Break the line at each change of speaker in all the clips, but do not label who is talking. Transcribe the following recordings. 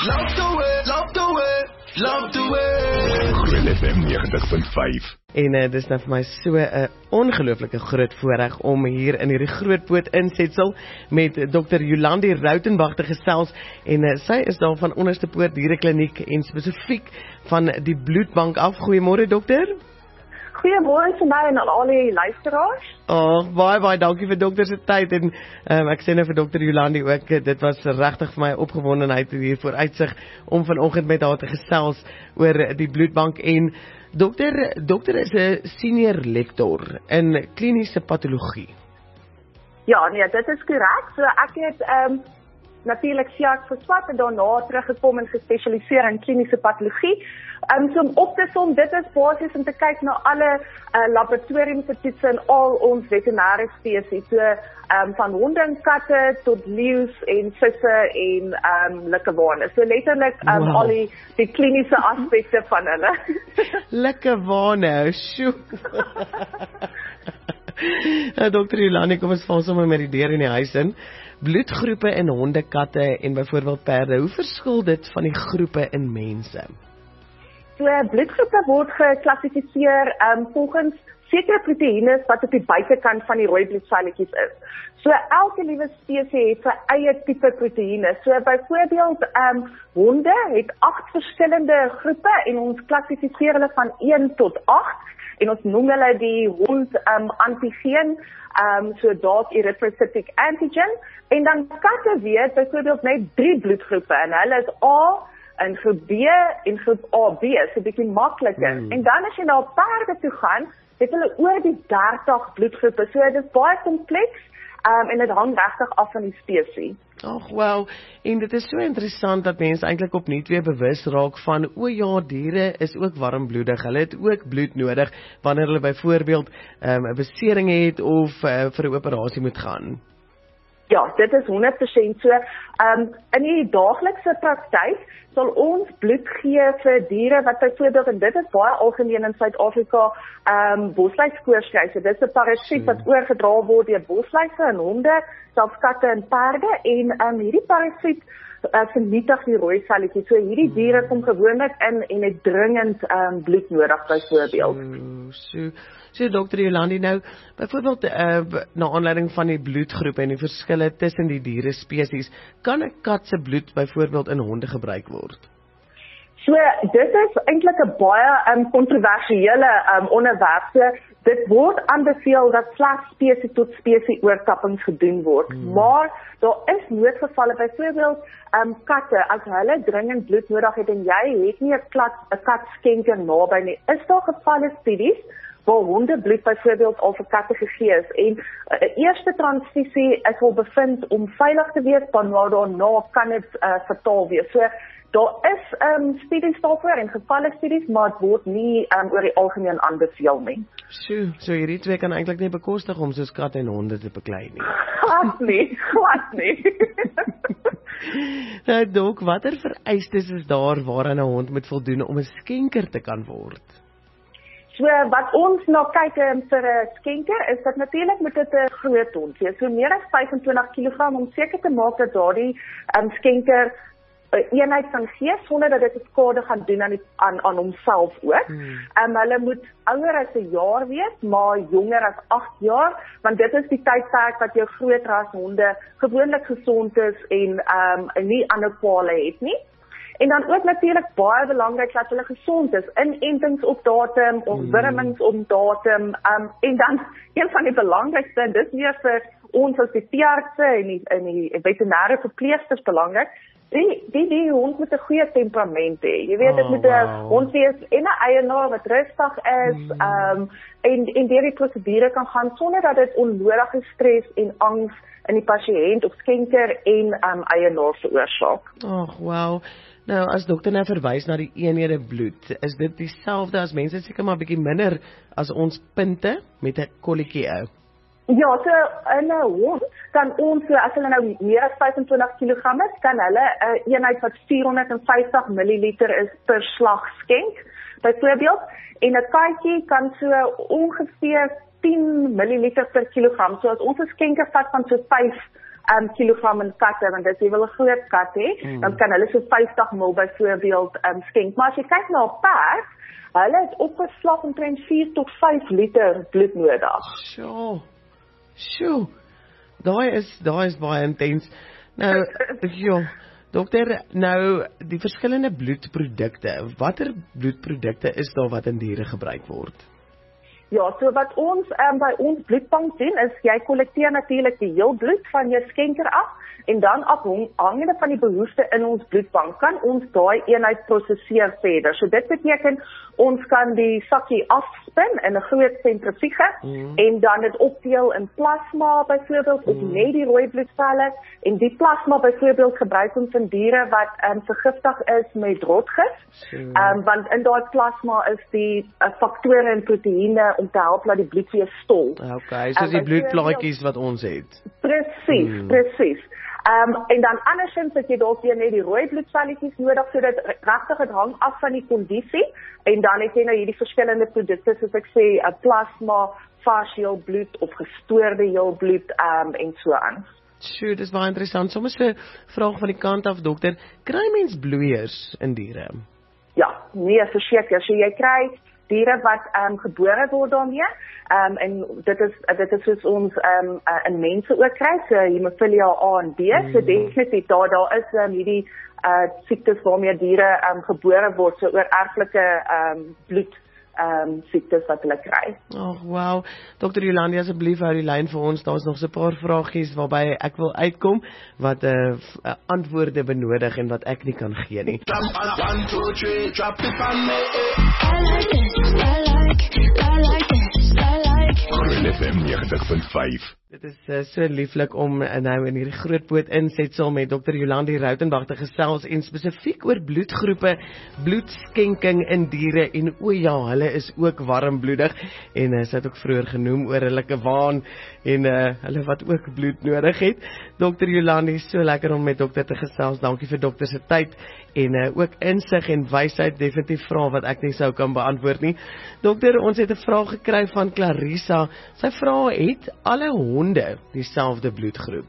Love the way, love the way, love the way.
Groot FM 90.5.
En dis nou vir my so 'n ongelooflike groot voorreg om hier in hierdie Grootpoort insetsel met Dr. Jolandi Rautenbach te gesels en sy is daar van Onderste Poort Dierekliniek en spesifiek van die bloedbank af. Goeiemôre dokter.
Goeiemôre vir my en al die luisteraars.
Baie dankie vir dokter se tyd en ek sê nou vir dokter Jolandi ook, dit was regtig vir my opgewondenheid hier vooruitsig om vanoggend met haar te gesels oor die bloedbank en dokter is 'n senior lektor in kliniese patologie.
Ja, nee, dit is korrek. So ek het natuurlik SIAC verswat en daarna teruggekom en gespesialiseer in kliniese patologie. So om op te som, dit is basies om te kyk na alle laboratoriumse toetse in al ons veterinêre spesies, so van honde en katte tot leeu's en visse en likkewane. So letterlik al die kliniese aspekte van hulle.
Likkewane, sjoe. Dr. Jolandi, kom ons val sommer met die deur in die huis in. Bloedgroepe in honde, katte en byvoorbeeld perde, hoe verskil dit van die groepe in mense?
So bloedgroepe word geklassifiseer volgens sekere proteïene wat op die buitekant van die rooi bloedselletjies is. So elke liewe spesies het sy eie tipe proteïene. So byvoorbeeld honde het 8 verskillende groepe en ons klassifiseer hulle van 1 tot 8 en ons noem hulle die hond antigeen, so daar's erythrocytic antigen en dan katte weet byvoorbeeld net 3 bloedgroepe en hulle is A in groep B en groep AB, so 'n bietjie makliker. En dan as jy na perde toe gaan, het hulle oor die 30 bloedgroepe. So dit is baie kompleks en dit hang regtig af van die spesies.
Wel, en dit is so interessant dat mense eintlik opnuut weer bewus raak van, o ja, diere is ook warmbloedig. Hulle het ook bloed nodig wanneer hulle byvoorbeeld 'n besering het of vir 'n operasie moet gaan.
Ja, dit is 100% so. In die daaglikse praktyk sal ons bloed gee vir diere wat byvoorbeeld, en dit is baie algemeen in Suid-Afrika, bosluiskoors kry. So dit is 'n parasiet wat oorgedra word deur bosluise in honde, selfs katte en perde en hierdie parasiet vernietig die rooi selletjies. So hierdie diere kom gewoonlik in en het dringend bloed nodig byvoorbeeld.
So Dr. Jolandi, nou byvoorbeeld na aanleiding van die bloedgroepe en die verskille tussen die diere spesies, kan 'n kat se bloed byvoorbeeld in honde gebruik word?
So dit is eintlik 'n baie kontroversiële onderwerp. So dit word aanbeveel dat slegs spesies tot spesies oortappings gedoen word. Maar daar is noodgevalle, byvoorbeeld katte, as hulle dringend bloed nodig het en jy het nie 'n katskenker naby nie, is daar gevalle studies waar hondebloed byvoorbeeld al vir katte gegee is en 'n eerste transfusie is al bevind om veilig te wees, maar daarna kan dit fataal wees. So daar is studies daarvoor en gevalle studies, maar dit word nie oor die algemeen aanbeveel nie.
So hierdie twee kan eintlik nie bekostig om soos katte en honde te beklei nie.
Glad nie.
Nou dok, watter vereistes is daar waaraan 'n hond moet voldoen om 'n skenker te kan word?
So wat ons na kyk vir 'n skenker is dat natuurlik moet dit 'n groot hond wees, so meer as 25 kg om seker te maak dat daardie skenker 'n eenheid kan gee sonder dat dit skade gaan doen aan homself ook. Hulle moet ouer as 'n jaar wees, maar jonger as 8 jaar, want dit is die tydperk wat jou groot ras honde gewoonlik gesond is en nie ander kwale het nie. En dan ook natuurlik baie belangrik dat hulle gesond is, inentings op datum, ontwurmings op datum, en dan een van die belangrikste, en dis meer vir ons as die veeartse en die veterinêre verpleegsters belangrik, die hond moet 'n goeie temperament hê. Jy weet, dit moet 'n hond wees en 'n eienaar wat rustig is, en deur die prosedure kan gaan sonder dat dit onnodige stres en angs in die pasiënt of skenker en eienaar veroorsaak.
Wel. Nou, as dokter nou verwys na die eenhede bloed, is dit dieselfde as mense seker maar bietjie minder as ons punte met 'n kolletjie ou?
Ja, so in 'n hond kan ons, as hulle nou meer as 25 kg is, kan hulle 'n eenheid wat 450 ml is per slag skenk, byvoorbeeld, en 'n katjie kan so ongeveer 10 ml per kilogram. So as ons 'n skenker vat van so 5 kilogram in katte, want as jy wil 'n groot kat hê, dan kan hulle so 50 ml byvoorbeeld skenk. Maar as jy kyk na 'n perd, hulle het op 'n slag omtrent 4 tot 5 liter bloed nodig.
Sjoe. Daai is baie intens. Nou, ja, dokter, nou die verskillende bloedprodukte. Watter bloedprodukte is daar wat in diere gebruik word?
Ja, so wat ons by ons bloedbank doen is jy kollekteer natuurlik die heel bloed van jou skenker af en dan afhangende van die behoefte in ons bloedbank kan ons daai eenheid prosesseer verder. So dit beteken ons kan die sakkie afspin in 'n groot sentrifuge en dan dit opdeel in plasma byvoorbeeld of net die rooi bloedvelle en die plasma byvoorbeeld gebruik ons in diere wat vergiftig is met rotgif. Want in daai plasma is die faktore en proteïene om te help dat die bloed weer stol.
Okay, soos die bloedplaatjies wat ons het.
Presies. En dan andersins het jy dalk weer net die rooi bloedvelletjies nodig, so dit regtig het hang af van die kondisie en dan het jy nou hierdie verskillende produkte soos ek sê, plasma, vars heelbloed of gestoorde heelbloed en so aan.
Sjoe, dis baie interessant. Soms 'n vraag van die kant af, dokter, kry mens bloeiers in diere?
Ja, nee, verseker. So jy kry diere wat gebore word daarmee, en dit is soos ons in mense ook kry, so hemophilia A en B, so definitief daar is hierdie siektes waarmee diere gebore word, so oorerflike bloed siektes wat hulle kry.
Wow. Dr. Yolandi, asseblief hou die lyn vir ons. Daar's nog so 'n paar vragies waarby ek wil uitkom wat antwoorde benodig en wat ek nie kan gee nie.
One, two, three, drop it on me.
I like this, I like this, I like
Groen FM 90.5.
Dit is so lieflik om nou in hierdie grootboot insetsel met Dr. Yolandi Rautenbach te gesels en spesifiek oor bloedgroepe, bloedskenking in diere en ja, hulle is ook warmbloedig en sy het ook vroeër genoem oor hulle kwaan en hulle wat ook bloed nodig het. Dr. Yolandi, so lekker om met dokter te gesels. Dankie vir dokter se tyd en ook insig en wysheid, definitief vrae wat ek nie sou kan beantwoord nie. Dokter, ons het 'n vraag gekry van Clarissa. Sy vra, het alle honde dieselfde bloedgroep?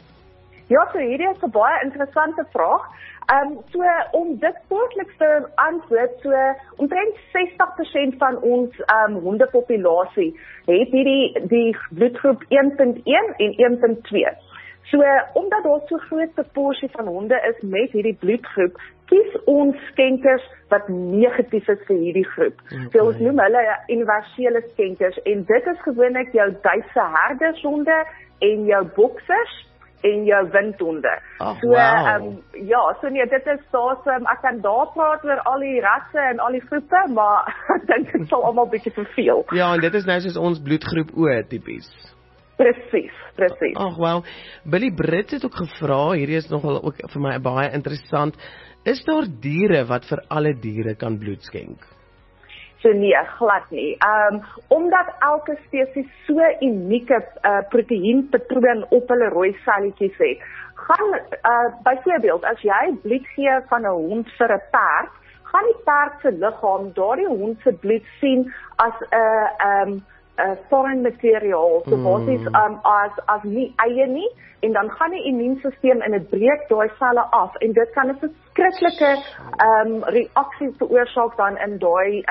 Ja, so hierdie is 'n baie interessante vraag. So om dit kortliks te antwoord, so omtrent 60% van ons hondepopulasie het die bloedgroep 1.1 en 1.2. So omdat daar so groot proporsie van honde is met hierdie bloedgroep, kies ons skenkers wat negatief is vir hierdie groep. So ons noem hulle universele skenkers en dit is gewoonlik jou Duitse herdershonde en jou boksers en jou windhonde. So nee, dit is awesome. Ek kan daar praat oor al die rasse en al die groepe, maar ek dink dit sal almal bietjie verveel.
Ja, en dit is nou soos ons bloedgroep O tipies.
Presies.
Wel, Billy Brits het ook gevra, hierdie is nogal ook vir my baie interessant, is daar diere wat vir alle diere kan bloed skenk?
So nee, glad nie. Omdat elke spesies so unieke proteïenpatroon op hulle rooi selletjies het, gaan byvoorbeeld as jy bloed gee van 'n hond vir 'n perd, gaan die perd se liggaam daardie hond se bloed sien as 'n foreign materiaal, so basies as nie eie nie, en dan gaan die immuunstelsel en dit breek daai selle af en dit kan 'n verskriklike reaksie veroorsaak dan in daai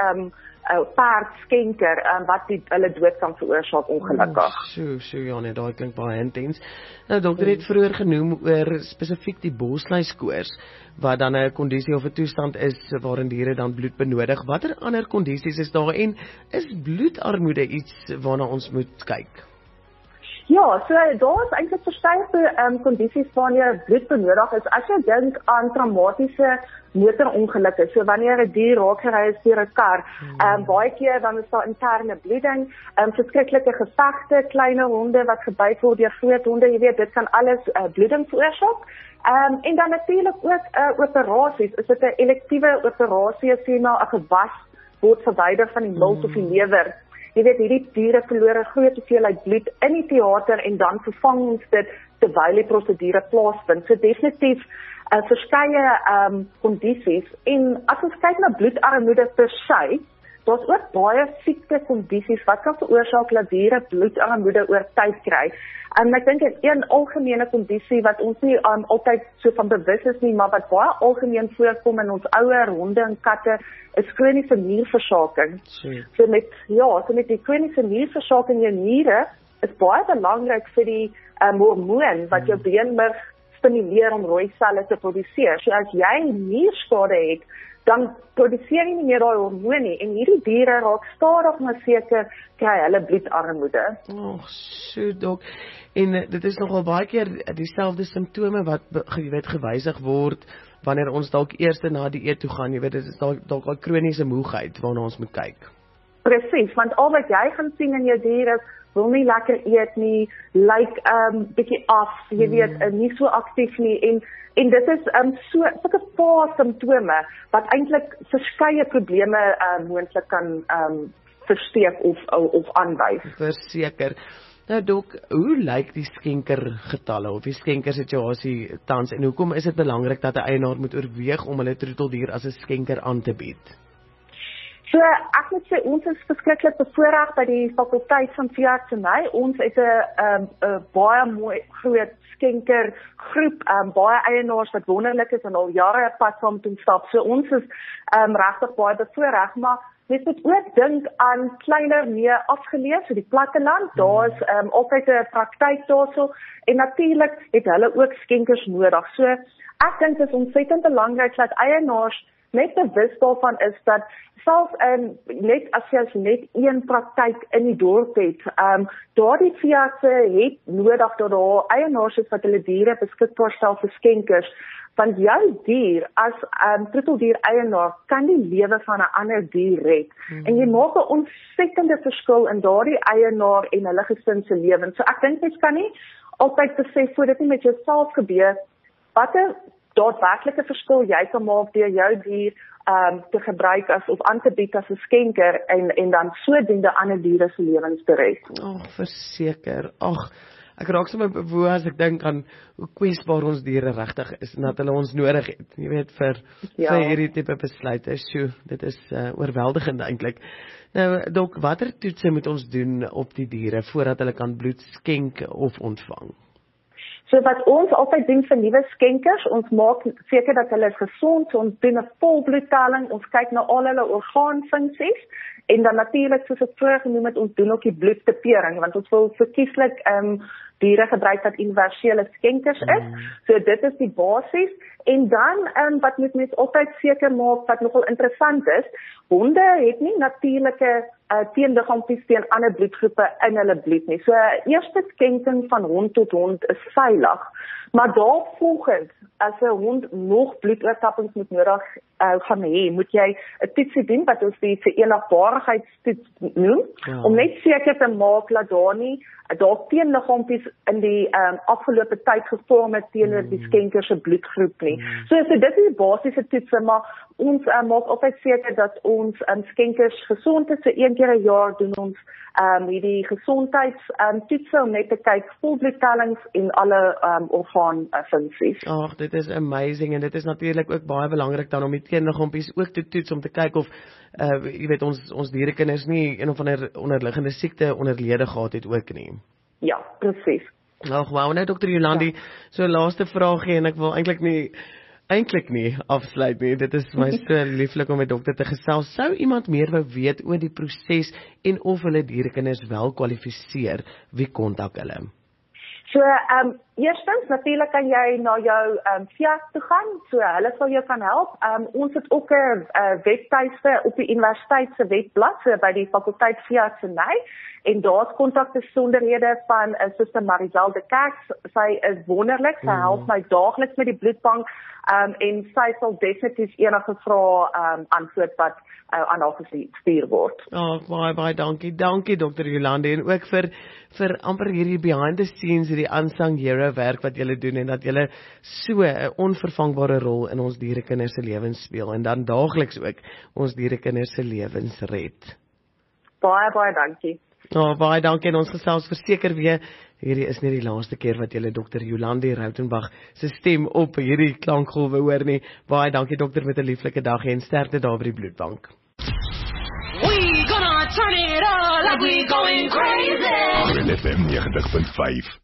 perdskenker wat hulle dood kan veroorsaak ongelukkig.
Ja nee, daai klink baie intens. Nou dokter het vroeër genoem oor spesifiek die bosluiskoors wat dan 'n kondisie of 'n toestand is waarin diere dan bloed benodig. Watter ander kondisies is daar en is bloedarmoede iets waarna ons moet kyk?
Ja, so daar is eintlik verskeie kondisies wanneer bloed benodig is. As jy dink aan traumatiese motorongelukke, so wanneer 'n dier raak gery is deur 'n kar, baie keer dan is daar interne bloeding, verskriklike gevegte, klein honde wat gebyt word deur groot honde, jy weet, dit kan alles bloeding veroorsaak. En dan natuurlik ook operasies, is dit 'n elektiewe operasie as jy maar 'n gewas word verwyder van die milt of die lewer. Jy weet, hierdie diere verloor 'n groot hoeveelheid bloed in die teater en dan vervang ons dit terwyl die prosedure plaasvind. So definitief verskeie kondisies en as ons kyk na bloedarmoede per se, daar's ook baie siekte kondisies wat kan veroorsaak dat diere bloedarmoede oor tyd kry. En ek dink een algemene kondisie wat ons nie altyd so van bewus is nie, maar wat baie algemeen voorkom in ons ouer honde en katte, is kroniese nierversaking. So met die kroniese nierversaking in jou niere is baie belangrik vir die hormoon wat jou beenmerg stimuleer om rooi selle te produseer. So as jy nierskade het, dan produseer jy nie meer daai hormoon nie en hierdie diere raak stadig maar seker kry hulle bloedarmoede.
So dok. En dit is nogal baie keer dieselfde simptome wat gewysig word wanneer ons dalk eers na die eet toe gaan. Jy weet, dit is dalk al kroniese moegheid waarna ons moet kyk.
Presies, want al wat jy gaan sien in jou diere wil nie lekker eet nie, lyk bietjie af, jy weet, nie so aktief nie en dit is sulke paar simptome wat eintlik verskeie probleme moontlik kan versteek of aanwys.
Verseker. Nou dok, hoe lyk die skenkergetalle of die skenkersituasie tans en hoekom is dit belangrik dat 'n eienaar moet oorweeg om hulle troeteldier as 'n skenker aan te bied?
So ek moet sê ons is verskriklik bevoorreg by die fakulteit van veeartseny. Ons het 'n baie mooi groot skenkergroep, baie eienaars wat wonderlik is en al jare 'n pad saam met ons stap. So ons is regtig baie bevoorreg, maar mens moet ook dink aan kleiner, meer afgeleë, so die platteland. Daar is altyd 'n praktyk daarso en natuurlik het hulle ook skenkers nodig. So ek dink dit is ontsettend belangrik dat eienaars net bewus daarvan is dat selfs net as jy net een praktyk in die dorp het, daardie veeartse het nodig dat daar eienaars is wat hulle diere beskikbaar stel vir skenkers, want jou dier as troeteldier eienaar kan die lewe van 'n ander dier red. En jy maak 'n ontsettende verskil in daardie eienaar en hulle gesin se lewens. So ek dink mens kan nie altyd besef voor dit nie met jouself gebeur, watter daadwerklike verskil jy kan maak deur jou dier te gebruik of aan te bied as 'n skenker en dan sodoende ander diere se lewens te red.
Verseker. Ek raak sommer bewoe as ek dink aan hoe kwesbaar ons diere regtig is en dat hulle ons nodig het. Jy weet vir hierdie tipe besluite. Dit is oorweldigend eintlik. Nou dok, watter toetse moet ons doen op die diere voordat hulle kan bloed skenk of ontvang?
So wat ons altyd doen vir nuwe skenkers, ons maak seker dat hulle is gesond, ons doen 'n volbloedtelling, ons kyk na al hulle orgaanfunksies en dan natuurlik soos ek vroeër genoem het, ons doen ook die bloedtipering want ons wil verkieslik diere gebruik wat universele skenkers is. So dit is die basis en dan wat moet mens altyd seker maak wat nogal interessant is, honde het nie natuurlike teenliggaampies teen ander bloedgroepe in hulle bloed nie. So eerste skenking van hond tot hond is veilig, maar daarvolgens as 'n hond nog bloedoortappings moet nodig gaan hê, moet jy 'n toetsie doen wat ons die verenigbaarheidstoets noem, om net seker te maak dat daar teenliggaampies in die afgelope tyd gevorm het teenoor die skenker se bloedgroep nie. So dit is die basiese toetse, maar ons maak altyd seker dat ons skenkers gesond is. So een keer 'n jaar doen ons hierdie gesondheidstoetse om net te kyk volbloedtellings en alle orgaanfunksies.
Dit is amazing en dit is natuurlik ook baie belangrik dan om die teenliggaampies ook te toets om te kyk of jy weet ons dierekinders nie een of ander onderliggende siekte onderlede gehad het ook nie.
Ja, presies.
Wou nou Dr. Jolandi, so laaste vraagie en ek wil eintlik nie afsluit nie. Dit is vir my so lieflik om met dokter te gesels. Sou iemand meer wou weet oor die proses en of hulle dierekinders wel kwalifiseer, wie kontak hulle?
So, eerstens natuurlik kan jy na jou veearts toe gaan, so hulle sal jou kan help. Ons het ook 'n webtuiste op die universiteit se webblad, so by die fakulteit veeartseny, en daar's kontakbesonderhede van Suster Marisel de Kerk. Sy is wonderlik, sy help my daagliks met die bloedbank, en sy sal definitief enige vrae antwoord wat aan haar gestuur word.
Baie dankie Dr. Jolandi, en ook vir amper hierdie behind the scenes, hierdie unsung hero werk wat julle doen en dat julle so 'n onvervangbare rol in ons dierekinders se lewens speel en dan daagliks ook ons dierekinders se lewens red.
Baie dankie.
Baie dankie en ons gesels verseker weer. Hierdie is nie die laaste keer wat julle Dr. Jolandi Rautenbach se stem op hierdie klankgolwe hoor nie. Baie dankie dokter, met 'n lieflike dag en sterkte daar by die bloedbank.
like we going crazy.
Groot FM 90.5.